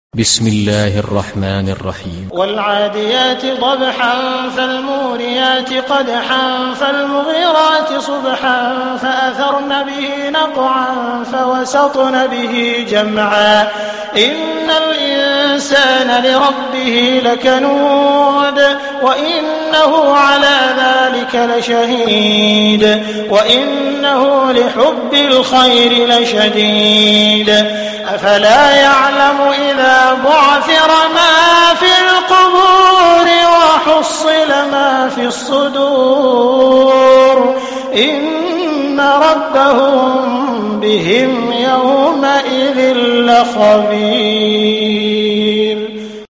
بسم الله الرحمن الرحيم. والعاديات ضبحا فالموريات قدحا فالمغيرات صبحا فأثرن به نقعا فوسطن به جمعا إن الإنسان لربه لكنود وإنه على ذلك لشهيد وإنه لحب الخير لشديد أفلا يعلم إذا بعثر ما في القبور وحصل ما في الصدور إن ربهم بهم يومئذ لخبير.